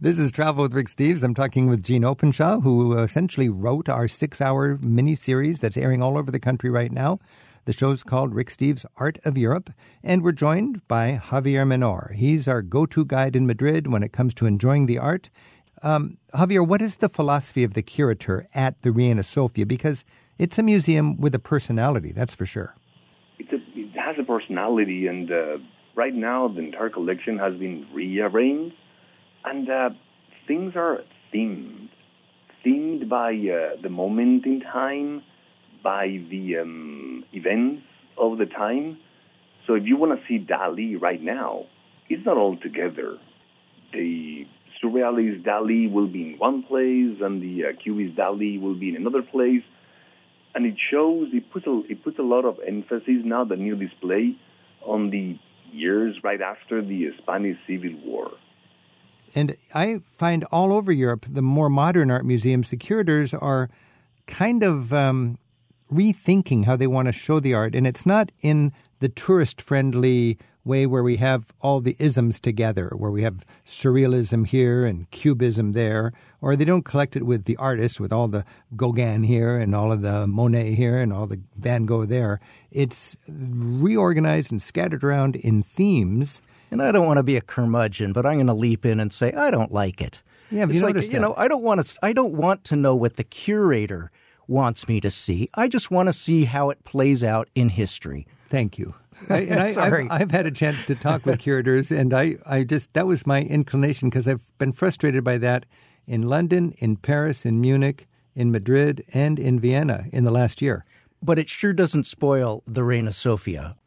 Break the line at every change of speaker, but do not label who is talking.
This is Travel with Rick Steves. I'm talking with Jean Openshaw, who essentially wrote our 6-hour mini-series that's airing all over the country right now. The show's called Rick Steves' Art of Europe, and we're joined by Javier Menor. He's our go-to guide in Madrid when it comes to enjoying the art. Javier, what is the philosophy of the curator at the Reina Sofia? Because it's a museum with a personality, that's for sure.
It has a personality, and right now the entire collection has been rearranged, and things are themed by the moment in time, by the events of the time. So if you want to see Dali right now, it's not all together. The Surrealist Dali will be in one place, and the Cubist Dali will be in another place. And it puts a lot of emphasis now, the new display, on the years right after the Spanish Civil War.
And I find all over Europe, the more modern art museums, the curators are kind of rethinking how they want to show the art. And it's not in the tourist-friendly way where we have all the isms together, where we have surrealism here and cubism there, or they don't collect it with the artists, with all the Gauguin here and all of the Monet here and all the Van Gogh there. It's reorganized and scattered around in themes.
And I don't want to be a curmudgeon, but I'm going to leap in and say I don't like it.
Yeah, but
it's like, I don't want to know what the curator wants me to see. I just want to see how it plays out in history.
Thank you. I've had a chance to talk with curators, and that was my inclination, because I've been frustrated by that in London, in Paris, in Munich, in Madrid, and in Vienna in the last year.
But it sure doesn't spoil the Reina Sofia.